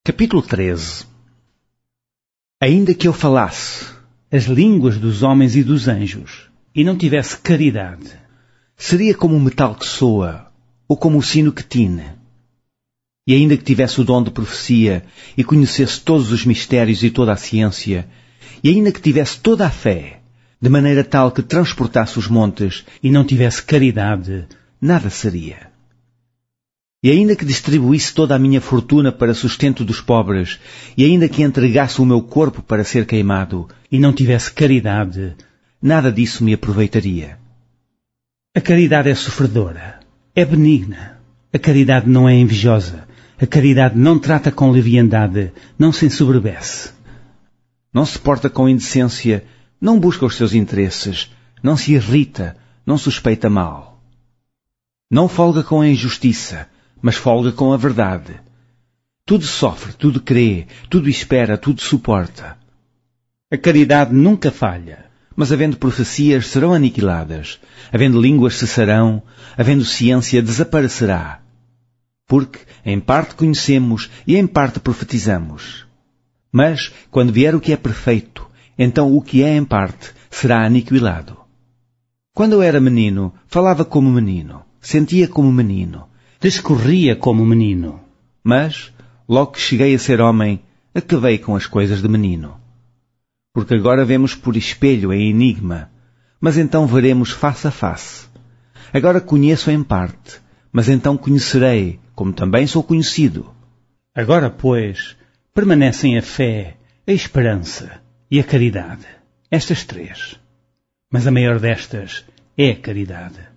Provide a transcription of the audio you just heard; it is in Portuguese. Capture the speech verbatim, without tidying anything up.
Capítulo treze. Ainda que eu falasse as línguas dos homens e dos anjos, e não tivesse caridade, seria como o metal que soa, ou como o sino que tine. E ainda que tivesse o dom de profecia, e conhecesse todos os mistérios e toda a ciência, e ainda que tivesse toda a fé, de maneira tal que transportasse os montes, e não tivesse caridade, nada seria. E ainda que distribuísse toda a minha fortuna para sustento dos pobres, e ainda que entregasse o meu corpo para ser queimado, e não tivesse caridade, nada disso me aproveitaria. A caridade é sofredora, é benigna. A caridade não é invejosa. A caridade não trata com leviandade, não se ensoberbece. Não se porta com indecência, não busca os seus interesses, não se irrita, não suspeita mal. Não folga com a injustiça, mas folga com a verdade. Tudo sofre, tudo crê, tudo espera, tudo suporta. A caridade nunca falha, mas havendo profecias serão aniquiladas, havendo línguas cessarão, havendo ciência desaparecerá. Porque em parte conhecemos e em parte profetizamos. Mas, quando vier o que é perfeito, então o que é em parte será aniquilado. Quando eu era menino, falava como menino, sentia como menino, discorria como menino. Mas, logo que cheguei a ser homem, acabei com as coisas de menino. Porque agora vemos por espelho em enigma, mas então veremos face a face. Agora conheço em parte, mas então conhecerei, como também sou conhecido. Agora, pois, permanecem a fé, a esperança e a caridade, estas três. Mas a maior destas é a caridade.